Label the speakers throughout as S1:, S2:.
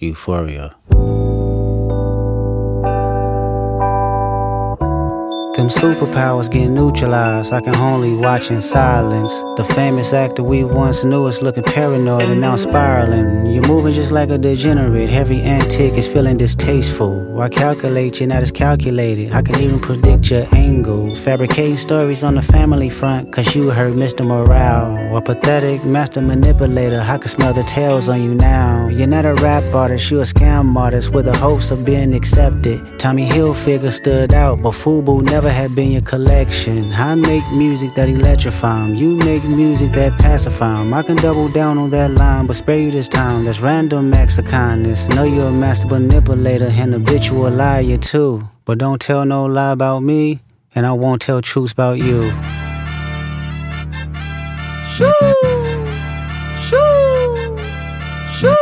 S1: Euphoria. Them superpowers get neutralized, I can only watch in silence. The famous actor we once knew is looking paranoid and now spiraling. You're moving just like a degenerate, every antic is feeling distasteful. Why calculate, you're not as calculated, I can even predict your angle. Fabricating stories on the family front, cause you heard Mr. Morale. A pathetic master manipulator, I can smell the tails on you now. You're not a rap artist, you're a scam artist with the hopes of being accepted. Tommy Hilfiger stood out, but FUBU never had been your collection. I make music that electrify 'em, you make music that pacify 'em. I can double down on that line, but spare you this time. That's random acts of kindness. Know you're a master manipulator and habitual liar too. But don't tell no lie about me, and I won't tell truths about you.
S2: Shoo! Shoo! Shoo!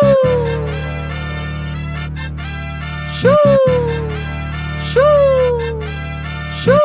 S2: Shoo! Shoo! Shoo!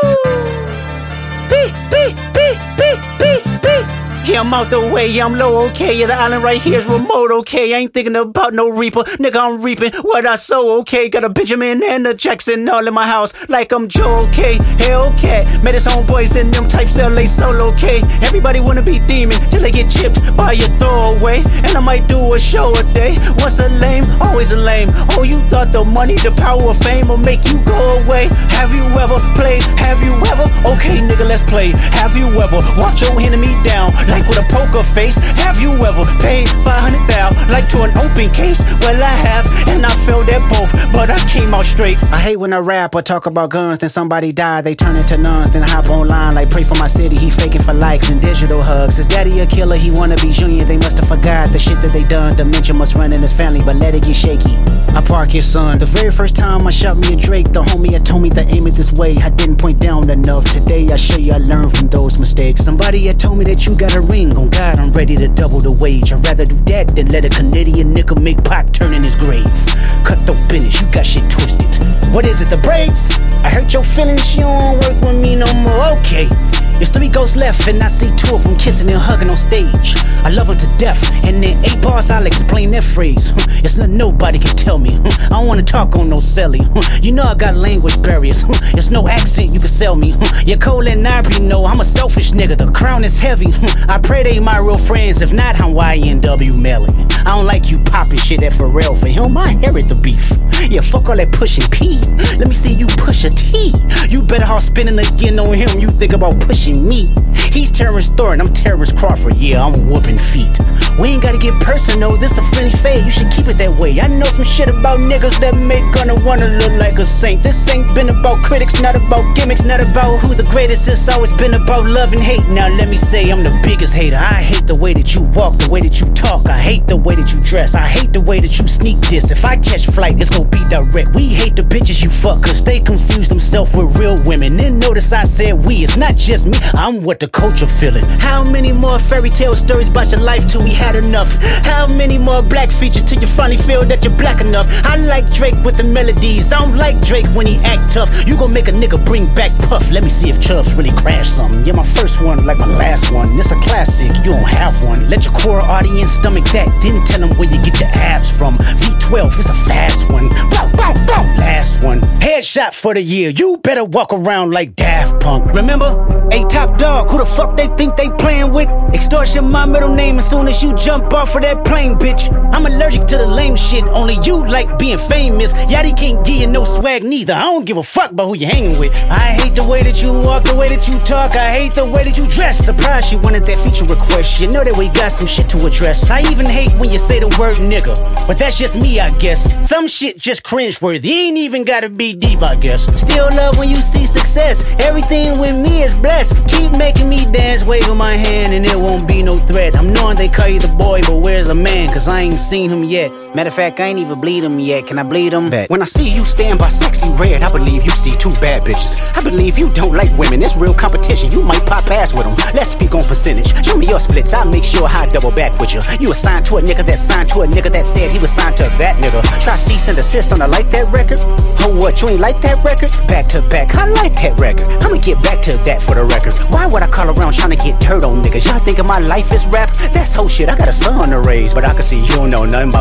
S2: Beep, beep, beep, beep, beep, beep. Yeah, I'm out the way, yeah, I'm low, okay. Yeah, the island right here is remote, okay. I ain't thinking about no reaper, nigga, I'm reaping what I sow, okay. Got a Benjamin and a Jackson all in my house, like I'm Joe, okay. Hellcat, met his homeboys and them types LA solo, okay. Everybody wanna be demon till they get chipped by your throwaway. And I might do a show a day. Once a lame, always a lame. Oh, you thought the money, the power of fame will make you go away. Have you ever played? Have you ever? Okay, nigga, let's play. Have you ever walked your enemy down like with a poker face? Have you ever paid 500,000 like to an open case? Well, I have, and I failed at both, but I came out straight. I hate when I rap or talk about guns, then somebody die, they turn into nuns, then I hop online like pray for my city. He faking for likes and digital hugs. His daddy a killer, he wanna be Junior. They must have forgot the shit that they done. Dementia must run in his family, but let it get shaky. I park his son. The very first time I shot me a Drake, the homie had told me to aim it this way. I didn't point down enough. Today I show you I learned from those mistakes. Somebody had told me that you got a ring. On God, I'm ready to double the wage. I'd rather do that than let a Canadian nigga make Pac turn in his grave. Cut the business, you got shit twisted. What is it, the brakes? I hurt your feelings, you don't work with me no more. Okay. There's 3 ghosts left and I see 2 of them kissing and hugging on stage. I love them to death, and in 8 bars I'll explain that phrase. It's nothing nobody can tell me. I don't wanna talk on no celly. You know I got language barriers. It's no accent you can sell me. You're Cole and Ivory, no, I'm a selfish nigga. The crown is heavy. I pray they my real friends. If not, I'm YNW Melly. I don't like you popping shit at Pharrell. For him, I inherit the beef. Yeah, fuck all that pushing P. Let me see you push a T. You better off spinning again on him. You think about pushing me. He's Terrence Thornton, I'm Terrence Crawford. Yeah, I'm whooping feet. We ain't gotta get personal, this a friendly fade. You should keep it that way. I know some shit about niggas that make gonna wanna look like a saint. This ain't been about critics, not about gimmicks, not about who the greatest. It's always been about love and hate. Now let me say I'm the biggest hater. I hate the way that you walk, the way that you talk. I hate the way that you dress. I hate the way that you sneak this. If I catch flight, it's gonna be direct. We hate the bitches you fuck, cause they confuse themselves with real women. Then notice I said we, it's not just me, I'm what the culture feeling. How many more fairy tale stories about your life till we had enough? How many more black features till you finally feel that you're black enough? I like Drake with the melodies, I don't like Drake when he act tough. You gon' make a nigga bring back Puff. Let me see if Chubbs really crash something. Yeah, my first one like my last one. It's a classic, you don't have one. Let your core audience stomach that, then tell them where you get your abs from. V12, it's a fast one. Bow, bow, bow. Last one, headshot for the year. You better walk around like Daft Punk. Remember? Hey, Top Dog, who the fuck they think they playing with? Extortion my middle name as soon as you jump off of that plane, bitch. I'm allergic to the lame shit, only you like being famous. Yachty can't give you no swag neither. I don't give a fuck about who you hanging with. I hate the way that you walk, the way that you talk. I hate the way that you dress. Surprised you wanted that feature request. You know that we got some shit to address. I even hate when you say the word nigga, but that's just me, I guess. Some shit just cringeworthy, ain't even gotta be deep, I guess. Still love when you see success. Everything with me is blessed. Keep making me dance, waving my hand, and it won't be no threat. I'm knowing they call you the boy, but where's the man? Cause I ain't seen him yet. Matter of fact, I ain't even bleed him yet. Can I bleed him back? When I see you stand by sexy red, I believe you see 2 bad bitches. I believe you don't like women, it's real competition. You might pop ass with them. Let's speak on percentage. Show me your splits, I'll make sure I double back with you. You assigned to a nigga that signed to a nigga that said he was signed to that nigga. Try cease and desist on a like that record. Oh, what, you ain't like that record? Back to back, I like that record. I'ma get back to that for the record. Why would I call around trying to get dirt on niggas? Y'all thinking my life is rap? That's whole shit, I got a son to raise. But I can see you don't know nothing about that.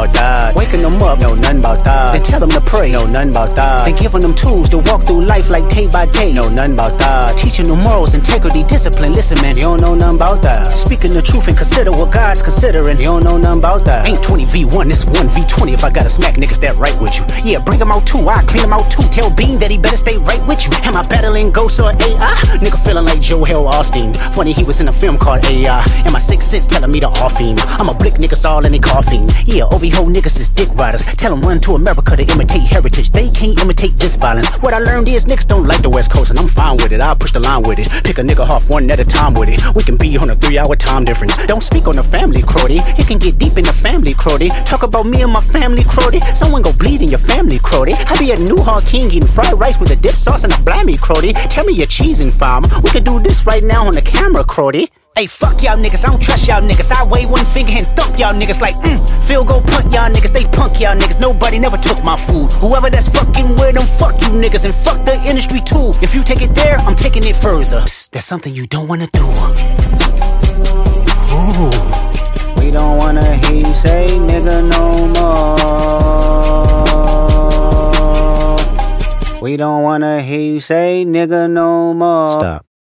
S2: that. Waking them up, know nothing about that. Then tell them to pray, know nothing about that. Then giving them tools to walk through life like day by day, know nothing about that. Teaching them morals, integrity, discipline. Listen, man, you don't know nothing about that. Speaking the truth and consider what God's considering, you don't know nothing about that. Ain't 20v1, it's 1v20 if I gotta smack niggas that right with you. Yeah, bring them out too, I clean them out too. Tell Bean that he better stay right with you. Am I battling ghosts or AI? Nigga feeling like Joel Osteen. Funny he was in a film called AI. And my sixth sense telling me to off him. I'm a blick niggas all in they coughing. Yeah, OB-ho niggas is dick riders. Tell them run to America to imitate heritage. They can't imitate this violence. What I learned is niggas don't like the West Coast, and I'm fine with it. I'll push the line with it. Pick a nigga off one at a time with it. We can be on a 3-hour time difference. Don't speak on the family, Crody. It can get deep in the family, Crody. Talk about me and my family, Crody. Someone go bleed in your family, Crody. I be at New Hall King eating fried rice with a dip sauce and a blammy, Crody. Tell me your cheesing, farm. We can do this right now on the camera, Crody. Hey, fuck y'all niggas, I don't trust y'all niggas. I wave one finger and thump y'all niggas like, field goal punt y'all niggas, they punk y'all niggas. Nobody never took my food. Whoever that's fucking with them, fuck you niggas, and fuck the industry too. If you take it there, I'm taking it further. Psst, that's something you don't wanna do. Ooh.
S1: We don't wanna hear you say nigga no more. We don't wanna hear you say nigga no more.
S2: Stop.